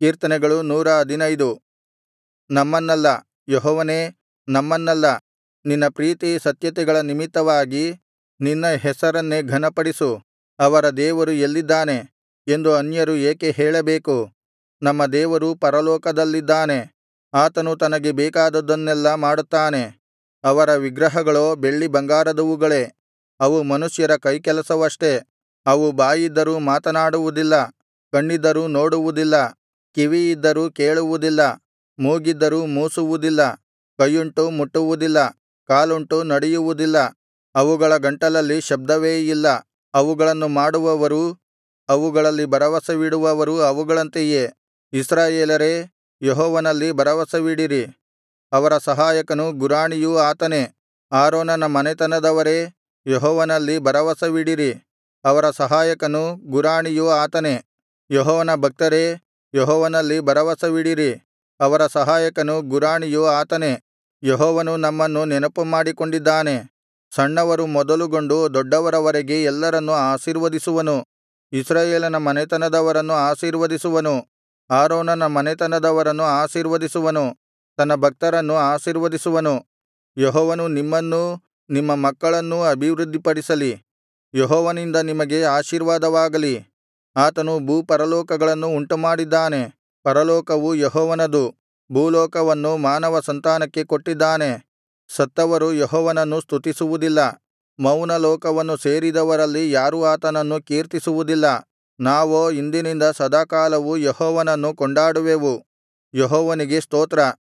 ಕೀರ್ತನೆಗಳು 115. ನಮ್ಮನ್ನಲ್ಲ, ಯೆಹೋವನೇ, ನಮ್ಮನ್ನಲ್ಲ, ನಿನ್ನ ಪ್ರೀತಿ ಸತ್ಯತೆಗಳ ನಿಮಿತ್ತವಾಗಿ ನಿನ್ನ ಹೆಸರನ್ನೇ ಘನಪಡಿಸು. ಅವರ ದೇವರು ಎಲ್ಲಿದ್ದಾನೆ ಎಂದು ಅನ್ಯರು ಏಕೆ ಹೇಳಬೇಕು? ನಮ್ಮ ದೇವರು ಪರಲೋಕದಲ್ಲಿದ್ದಾನೆ. ಆತನು ತನಗೆ ಬೇಕಾದದ್ದನ್ನೆಲ್ಲಾ ಮಾಡುತ್ತಾನೆ. ಅವರ ವಿಗ್ರಹಗಳೋ ಬೆಳ್ಳಿ ಬಂಗಾರದವುಗಳೇ, ಅವು ಮನುಷ್ಯರ ಕೈಕೆಲಸವಷ್ಟೇ. ಅವು ಬಾಯಿದ್ದರೂ ಮಾತನಾಡುವುದಿಲ್ಲ, ಕಣ್ಣಿದ್ದರೂ ನೋಡುವುದಿಲ್ಲ, ಕಿವಿಯಿದ್ದರೂ ಕೇಳುವುದಿಲ್ಲ, ಮೂಗಿದ್ದರೂ ಮೂಸುವುದಿಲ್ಲ, ಕೈಯುಂಟು ಮುಟ್ಟುವುದಿಲ್ಲ, ಕಾಲುಂಟು ನಡೆಯುವುದಿಲ್ಲ. ಅವುಗಳ ಗಂಟಲಲ್ಲಿ ಶಬ್ದವೇ ಇಲ್ಲ. ಅವುಗಳನ್ನು ಮಾಡುವವರೂ ಅವುಗಳಲ್ಲಿ ಭರವಸವಿಡುವವರೂ ಅವುಗಳಂತೆಯೇ. ಇಸ್ರಾಯೇಲರೇ, ಯೆಹೋವನಲ್ಲಿ ಭರವಸವಿಡಿರಿ. ಅವರ ಸಹಾಯಕನೂ ಗುರಾಣಿಯೂ ಆತನೇ. ಆರೋನನ ಮನೆತನದವರೇ, ಯೆಹೋವನಲ್ಲಿ ಭರವಸವಿಡಿರಿ. ಅವರ ಸಹಾಯಕನೂ ಗುರಾಣಿಯೂ ಆತನೇ. ಯೆಹೋವನ ಭಕ್ತರೇ, ಯೆಹೋವನಲ್ಲಿ ಭರವಸವಿಡಿರಿ. ಅವರ ಸಹಾಯಕನೂ ಗುರಾಣಿಯೂ ಆತನೇ. ಯೆಹೋವನು ನಮ್ಮನ್ನು ನೆನಪುಮಾಡಿಕೊಂಡಿದ್ದಾನೆ. ಸಣ್ಣವರು ಮೊದಲುಗೊಂಡು ದೊಡ್ಡವರವರೆಗೆ ಎಲ್ಲರನ್ನೂ ಆಶೀರ್ವದಿಸುವನು. ಇಸ್ರಾಯೇಲನ ಮನೆತನದವರನ್ನು ಆಶೀರ್ವದಿಸುವನು. ಆರೋನನ ಮನೆತನದವರನ್ನು ಆಶೀರ್ವದಿಸುವನು. ತನ್ನ ಭಕ್ತರನ್ನು ಆಶೀರ್ವದಿಸುವನು. ಯೆಹೋವನು ನಿಮ್ಮನ್ನೂ ನಿಮ್ಮ ಮಕ್ಕಳನ್ನೂ ಅಭಿವೃದ್ಧಿಪಡಿಸಲಿ. ಯೆಹೋವನಿಂದ ನಿಮಗೆ ಆಶೀರ್ವಾದವಾಗಲಿ. ಆತನು ಭೂಪರಲೋಕಗಳನ್ನು ಉಂಟುಮಾಡಿದ್ದಾನೆ. ಪರಲೋಕವು ಯೆಹೋವನದು, ಭೂಲೋಕವನ್ನು ಮಾನವ ಸಂತಾನಕ್ಕೆ ಕೊಟ್ಟಿದ್ದಾನೆ. ಸತ್ತವರು ಯೆಹೋವನನ್ನು ಸ್ತುತಿಸುವುದಿಲ್ಲ. ಮೌನಲೋಕವನ್ನು ಸೇರಿದವರಲ್ಲಿ ಯಾರೂ ಆತನನ್ನು ಕೀರ್ತಿಸುವುದಿಲ್ಲ. ನಾವೋ ಇಂದಿನಿಂದ ಸದಾಕಾಲವೂ ಯೆಹೋವನನ್ನು ಕೊಂಡಾಡುವೆವು. ಯೆಹೋವನಿಗೆ ಸ್ತೋತ್ರ.